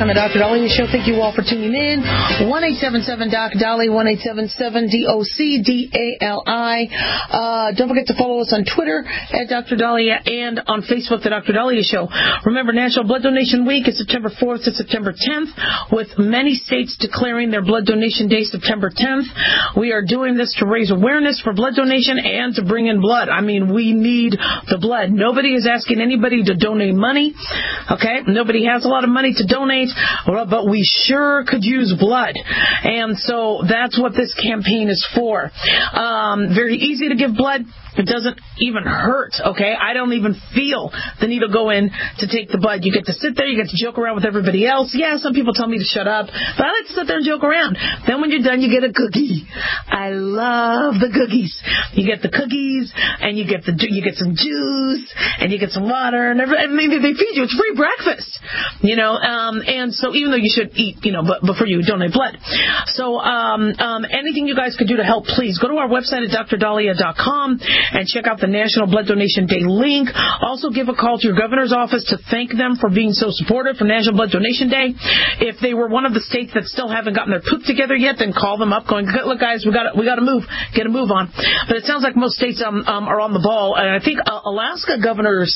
on the Dr. Daliah Show. Thank you all for tuning in. 1-877-DOC-DALI, 1-877-DOC-DALI. Don't forget to follow us on Twitter at Dr. Daliah and on Facebook, the Dr. Daliah Show. Remember, National Blood Donation Week is September 4th to September 10th, with many states declaring their Blood Donation Day September 10th. We are doing this to raise awareness for blood donation and to bring in blood. I mean, we need the blood. Nobody is asking anybody to donate money, okay? Nobody has a lot of money to donate, but we sure could use blood. And so that's what this campaign is for. Very easy to give blood. It doesn't even hurt, okay? I don't even feel the needle go in to take the blood. You get to sit there, you get to joke around with everybody else. Yeah, some people tell me to shut up, but I like to sit there and joke around. Then when you're done, you get a cookie. I love the cookies. You get the cookies, and you get some juice, and you get some water, and maybe they feed you. It's free breakfast, and so even though you should eat, but before you donate blood. So anything you guys could do to help, please go to our website at drdaliah.com and check out the National Blood Donation Day link. Also give a call to your governor's office to thank them for being so supportive for National Blood Donation Day. If they were one of the states that still haven't gotten their poop together yet, then call them up going, look guys, we got to move, get a move on. But it sounds like most states are on the ball, and I think Alaska Governor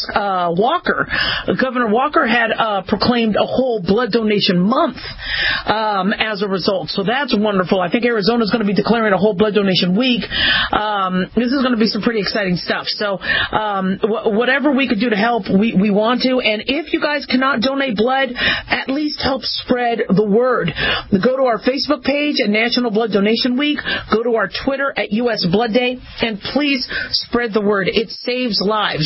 Walker had proclaimed a whole blood donation month as a result. So that's wonderful. I think Arizona's going to be declaring a whole blood donation week. This is going to be some pretty exciting stuff. So whatever we could do to help, we want to. And if you guys cannot donate blood, at least help spread the word. Go to our Facebook page at National Blood Donation Week. Go to our Twitter at U.S. Blood Day, and please spread the word. It saves lives.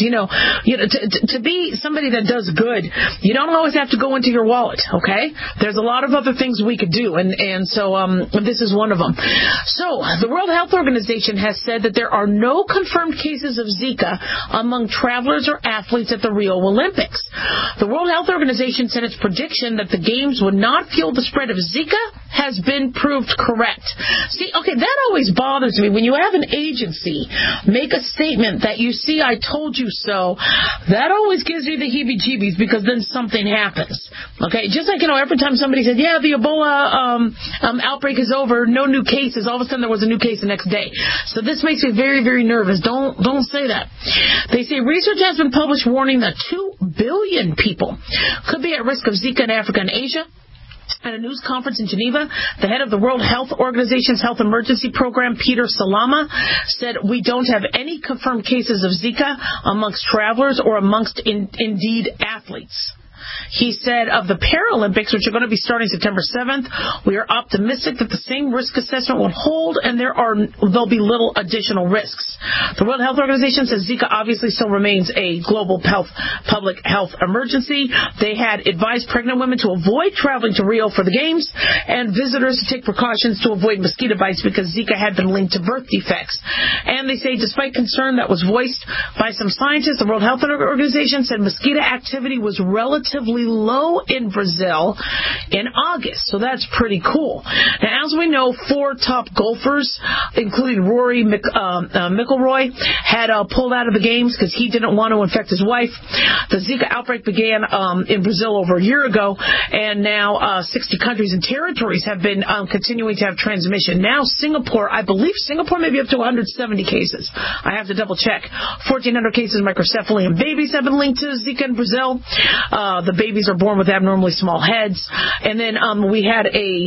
To be somebody that does good, you don't always have to go into your wallet, okay? There's a lot of other things we could do, and so this is one of them. So the World Health Organization has said that there are no confirmed cases of Zika among travelers or athletes at the Rio Olympics. The World Health Organization said its prediction that the games would not fuel the spread of Zika has been proved correct. See, okay, that always bothers me. When you have an agency make a statement that you see, I told you so, that always gives me the heebie-jeebies because then something happens. Okay, just like, every time somebody said, yeah, the Ebola outbreak is over, no new cases, all of a sudden there was a new case the next day. So this makes me very, very nervous. Don't say that. They say research has been published warning that 2 billion people could be at risk of Zika in Africa and Asia. At a news conference in Geneva, the head of the World Health Organization's Health Emergency Program, Peter Salama, said we don't have any confirmed cases of Zika amongst travelers or amongst indeed athletes. He said of the Paralympics, which are going to be starting September 7th, we are optimistic that the same risk assessment will hold and there'll be little additional risks. The World Health Organization says Zika obviously still remains a global public health emergency. They had advised pregnant women to avoid traveling to Rio for the games and visitors to take precautions to avoid mosquito bites because Zika had been linked to birth defects. And they say despite concern that was voiced by some scientists, the World Health Organization said mosquito activity was relatively low in Brazil in August, so that's pretty cool. Now, as we know, 4 top golfers, including Rory McIlroy, had pulled out of the games because he didn't want to infect his wife. The Zika outbreak began in Brazil over a year ago, and now 60 countries and territories have been continuing to have transmission. Now Singapore, I believe Singapore may be up to 170 cases. I have to double check. 1,400 cases of microcephaly in babies have been linked to Zika in Brazil. The babies are born with abnormally small heads. And then we had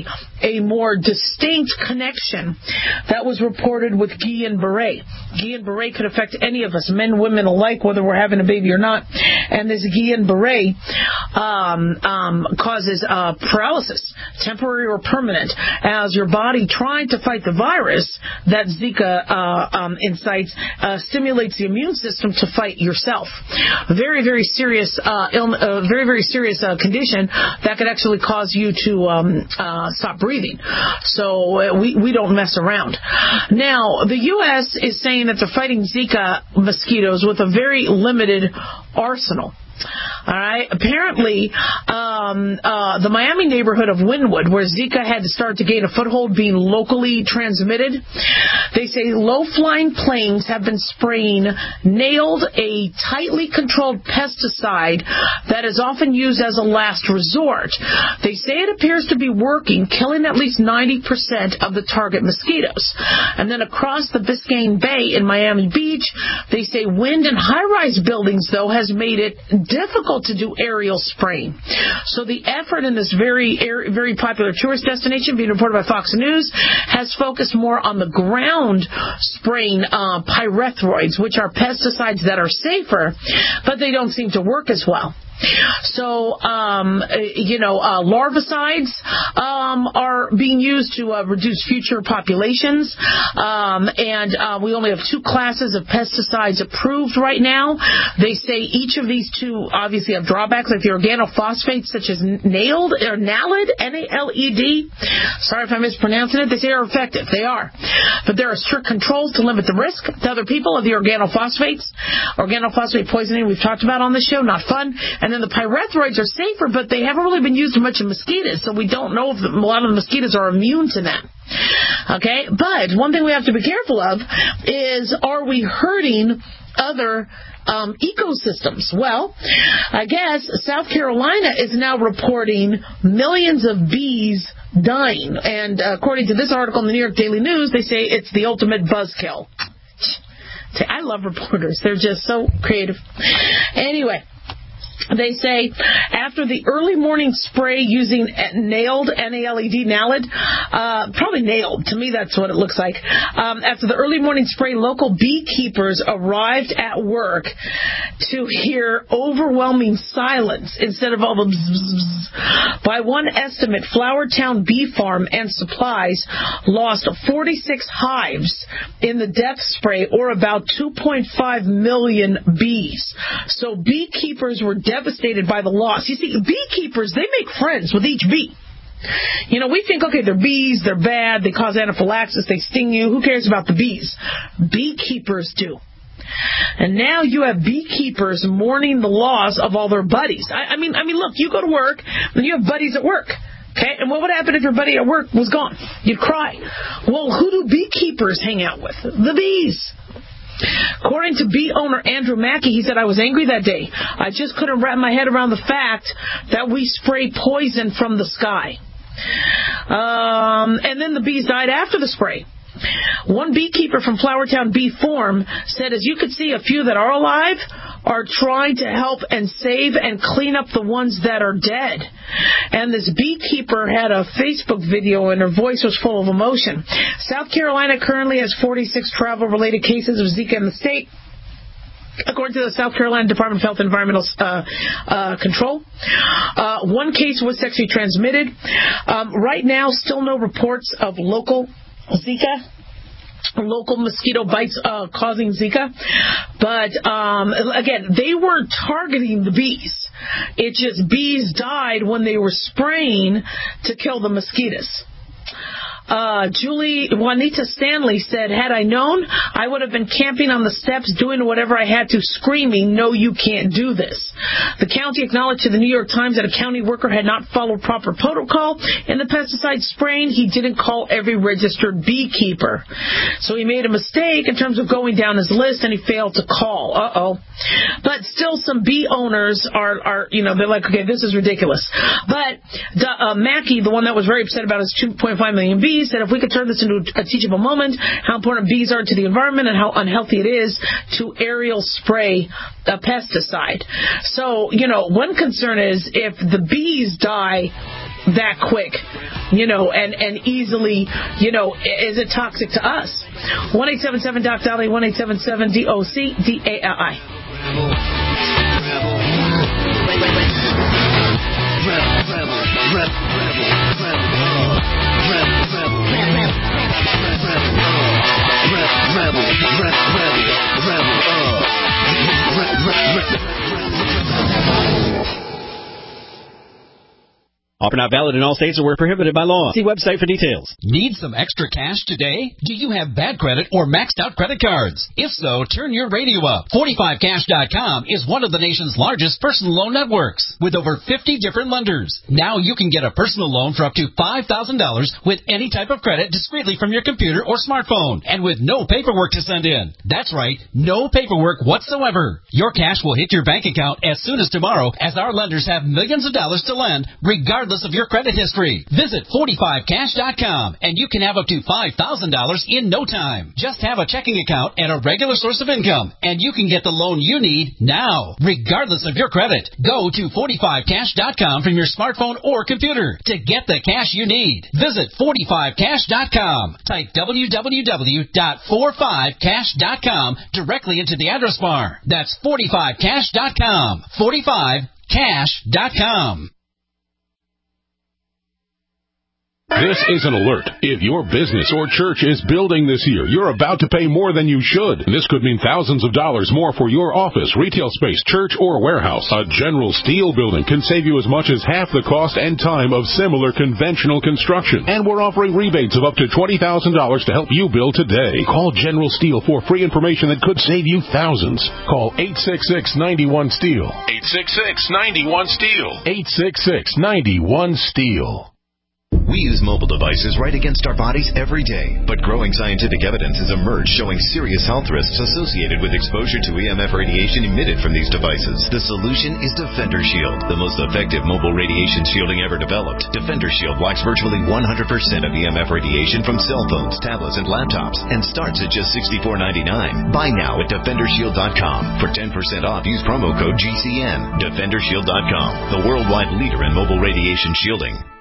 a more distinct connection that was reported with Guillain-Barré. Guillain-Barré could affect any of us, men, women alike, whether we're having a baby or not. And this Guillain-Barré causes paralysis, temporary or permanent, as your body trying to fight the virus that Zika incites stimulates the immune system to fight yourself. Very, very serious very serious condition that could actually cause you to stop breathing. So we don't mess around. Now, the U.S. is saying that they're fighting Zika mosquitoes with a very limited arsenal. All right. Apparently, the Miami neighborhood of Wynwood, where Zika had started to gain a foothold, being locally transmitted, they say low-flying planes have been spraying nailed, a tightly controlled pesticide that is often used as a last resort. They say it appears to be working, killing at least 90% of the target mosquitoes. And then across the Biscayne Bay in Miami Beach, they say wind and high-rise buildings, though, has made it difficult to do aerial spraying. So the effort in this very popular tourist destination, being reported by Fox News, has focused more on the ground spraying pyrethroids, which are pesticides that are safer, but they don't seem to work as well. So, larvicides are being used to reduce future populations, and we only have 2 classes of pesticides approved right now. They say each of these 2 obviously have drawbacks, like the organophosphates, such as NALED, N-A-L-E-D. Sorry if I'm mispronouncing it. They say are effective. They are. But there are strict controls to limit the risk to other people of the organophosphates. Organophosphate poisoning we've talked about on this show, not fun. And then the pyrethroids are safer, but they haven't really been used much in mosquitoes, so we don't know if a lot of the mosquitoes are immune to them. Okay? But one thing we have to be careful of is, are we hurting other ecosystems? Well, I guess South Carolina is now reporting millions of bees dying. And according to this article in the New York Daily News, they say it's the ultimate buzzkill. I love reporters. They're just so creative. Anyway, they say after the early morning spray using NALED, N-A-L-E-D, NALED, probably nailed. To me, that's what it looks like. After the early morning spray, local beekeepers arrived at work to hear overwhelming silence instead of all the bzz, bzz, bzz. By one estimate, Flowertown Bee Farm and Supplies lost 46 hives in the death spray, or about 2.5 million bees. So beekeepers were devastated by the loss. You see, beekeepers, they make friends with each bee. You know, we think, okay, they're bees, they're bad, they cause anaphylaxis, they sting you. Who cares about the bees? Beekeepers do. And now you have beekeepers mourning the loss of all their buddies. I mean, look, you go to work and you have buddies at work. Okay, and what would happen if your buddy at work was gone? You'd cry. Well, who do beekeepers hang out with? The bees. According to bee owner Andrew Mackey, he said, I was angry that day. I just couldn't wrap my head around the fact that we spray poison from the sky. And then the bees died after the spray. One beekeeper from Flowertown Bee Farm said, as you can see, a few that are alive are trying to help and save and clean up the ones that are dead. And this beekeeper had a Facebook video, and her voice was full of emotion. South Carolina currently has 46 travel-related cases of Zika in the state, according to the South Carolina Department of Health and Environmental Control. One case was sexually transmitted. Right now, still no reports of local Zika, local mosquito bites causing Zika. But, again, they weren't targeting the bees. It's just bees died when they were spraying to kill the mosquitoes. Juanita Stanley said, had I known, I would have been camping on the steps doing whatever I had to, screaming, no, you can't do this. The county acknowledged to the New York Times that a county worker had not followed proper protocol in the pesticide spraying. He didn't call every registered beekeeper. So he made a mistake in terms of going down his list, and he failed to call. But still, some bee owners are they're like, okay, this is ridiculous. But Mackey, the one that was very upset about his 2.5 million bees, said if we could turn this into a teachable moment, how important bees are to the environment and how unhealthy it is to aerial spray a pesticide. So, one concern is if the bees die that quick, and easily, is it toxic to us? 1-877-DOC-DALI, 1-877-DOC-DALI. Offer not valid in all states or where prohibited by law. See website for details. Need some extra cash today? Do you have bad credit or maxed out credit cards? If so, turn your radio up. 45cash.com is one of the nation's largest personal loan networks with over 50 different lenders. Now you can get a personal loan for up to $5,000 with any type of credit discreetly from your computer or smartphone and with no paperwork to send in. That's right, no paperwork whatsoever. Your cash will hit your bank account as soon as tomorrow, as our lenders have millions of dollars to lend regardless of your credit history. Visit 45cash.com and you can have up to $5,000 in no time. Just have a checking account and a regular source of income and you can get the loan you need now, regardless of your credit. Go to 45cash.com from your smartphone or computer to get the cash you need. Visit 45cash.com. Type www.45cash.com directly into the address bar. That's 45cash.com. 45cash.com. This is an alert. If your business or church is building this year, you're about to pay more than you should. This could mean thousands of dollars more for your office, retail space, church, or warehouse. A General Steel building can save you as much as half the cost and time of similar conventional construction. And we're offering rebates of up to $20,000 to help you build today. Call General Steel for free information that could save you thousands. Call 866-91-STEEL. 866-91-STEEL. 866-91-STEEL. We use mobile devices right against our bodies every day, but growing scientific evidence has emerged showing serious health risks associated with exposure to EMF radiation emitted from these devices. The solution is Defender Shield, the most effective mobile radiation shielding ever developed. Defender Shield blocks virtually 100% of EMF radiation from cell phones, tablets, and laptops, and starts at just $64.99. Buy now at DefenderShield.com. For 10% off, use promo code GCN. DefenderShield.com, the worldwide leader in mobile radiation shielding.